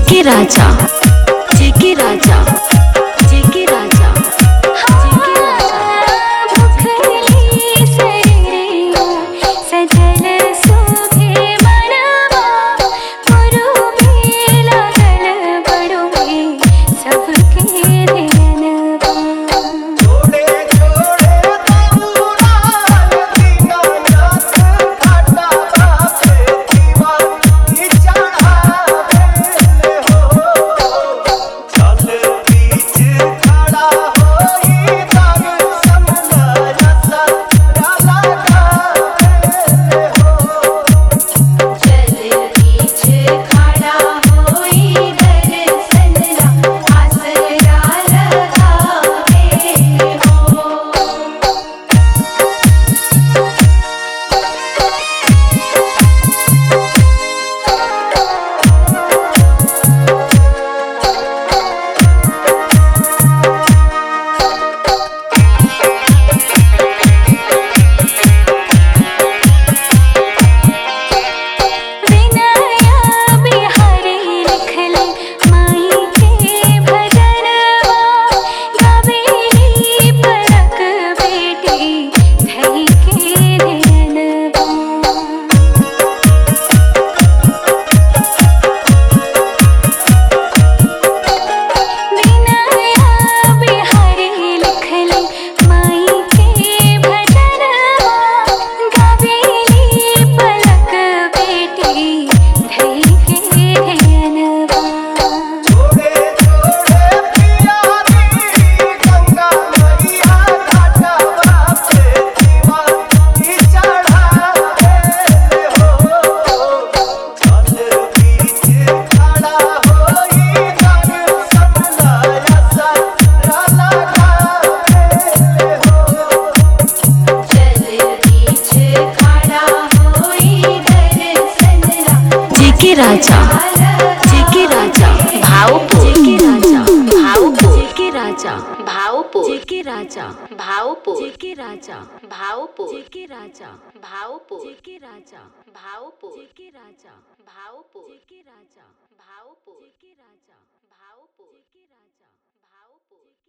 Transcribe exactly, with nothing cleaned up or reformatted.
जेके राजा जेके राजा जेके राजा जेके राजा भुखली सरिया सजल सोभे मनवा पुरुबे लागल बड़ुबे सबके ध्यानवा जोड़े जोड़े तबुरा दीना नाथ घाटा बापे दीवानी चढ़ावे हो चल बीच खड़ा होई दर्शन रसा राला गावे हो चल बीच खड़ा होई दर्शन आसरा लगावे हो। विनया बिहारी लिखले माई के भजनवा गावेली परक बेटी धई के ध्यानवा विनया बिहारी लिखले माई के भजनवा गावेली पलक बेटी धई के ध्यानवा जोड़े जोड़े पियारी गंगा मैया घाटा बापे दीवानी चढ़ावे हो चल बीच खड़ा होई दर्शन रसा राला गावे हो चल बीच खड़ा होई दर्शन जेके राजा जेके राजा भावपो जेके राजा भावपो जेके राजा भावपो जेके राजा भावपो जेके राजा भावपो जेके राजा भावपो जेके राजा भावपो जेके राजा भावपो जेके राजा भावपो जेके राजा भावपो जेके राजा भावपो